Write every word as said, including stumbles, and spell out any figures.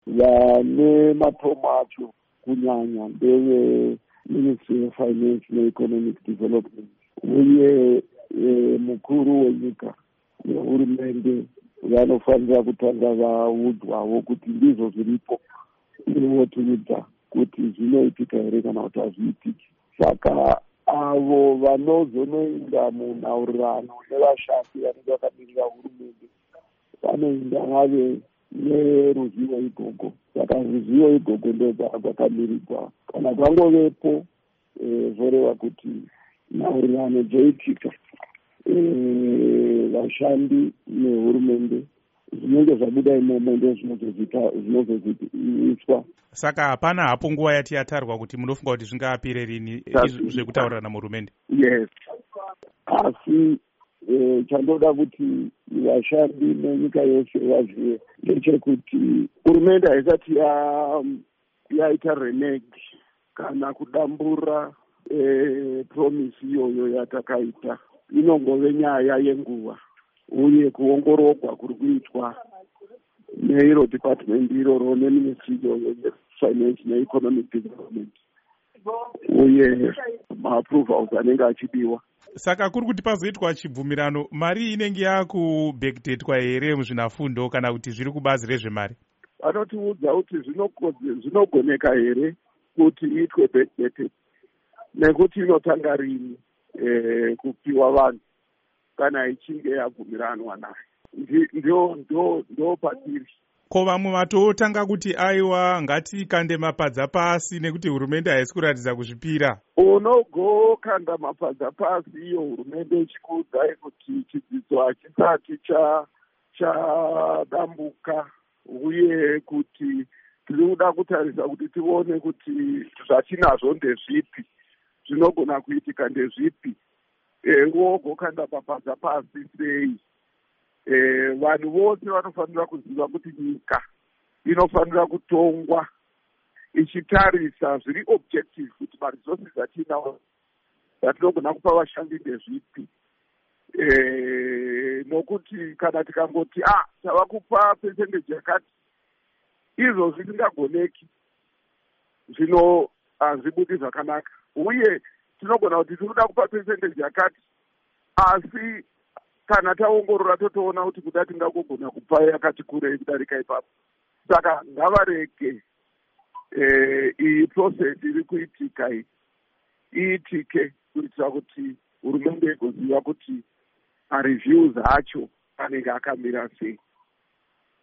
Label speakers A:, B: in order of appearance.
A: vane mapoma acho kunyanya ndeve Ministry of Finance neEconomic Development uye e, mukuru wenyika nehurumende vanofanira kutanga vaudzwawo kuti ndizvo zviripo votiudza kuti zvinoitika here kana kuti hazviitiki. Saka avo vanozonoinda munhaurirano nevashandi vanenge vakamirira hurumende vanoinda vave neruzivo igogo. Saka ruzivo igogo ndogara kwakamirirwa. Kana kwangovepo e, zvoreva kuti nhaurirano dzoitika vashandi nehurumende zvinenge zvabuda imomo ndo zvinozoziviswa.
B: Saka hapana hapo nguva yati yatarwa kuti munofunga kuti zvingapire rini zvekutaurirana muhurumende?
A: Yes, asi e, chandoda kuti vashandi nenyika yose vazive ndechekuti hurumende haisati yaita renege kana kudambura e, promisi iyoyo yatakaita. Inongove nyaya yenguva uye kuongororwa kuri kuitwa neiro department iroro neministry yefinance neeconomic development uye maapprovals anenge achidiwa.
B: Saka kuri kuti pazoitwa chibvumirano, mari inenge yakubackdatwa here muzvinafundo kana kuti zviri kubazi rezvemari?
A: Vanotiudza kuti zvinogoneka here kuti iitwe backdated nekuti inotanga rini e, kupiwa vanhu kana ichinge yabvumiranwa nayo. Ndio ndio ndio patiri.
B: Ko vamwe vatotanga kuti aiwa ngatikande mapadza pasi nekuti hurumende haisi kuratidza kuzvipira.
A: Unogokanda mapadza pasi iyo hurumende ichikuudzai kuti chidzidzo hachisati cha chadambuka uye kuti tinoda kutarisa kuti tione kuti zvatinazvo ndezvipi, zvinogona kuitika ndezvipi. E, wogokanda mapadza pasi sei? E, vanhu vose vanofanira kuziva kuti nyika inofanira kutongwa ichitarisa zviri objective kuti maresources atinawo atinogona kupa vashandi ndezvipi. E, nokuti kana tikangoti ah tava kupa percentage yakati izvo zvisingagoneki zvino hazvibudi zvakanaka, uye tinogona kuti tinoda kupa percentage yakati asi kana taongorora totoona kuti kuda tingagogona kupa yakati kurei kudarika ipapo. Saka ngavarege e, iyi process iri kuitika iyi iitike kuitira kuti hurumende igoziva kuti mareviews acho anenge akamira sei.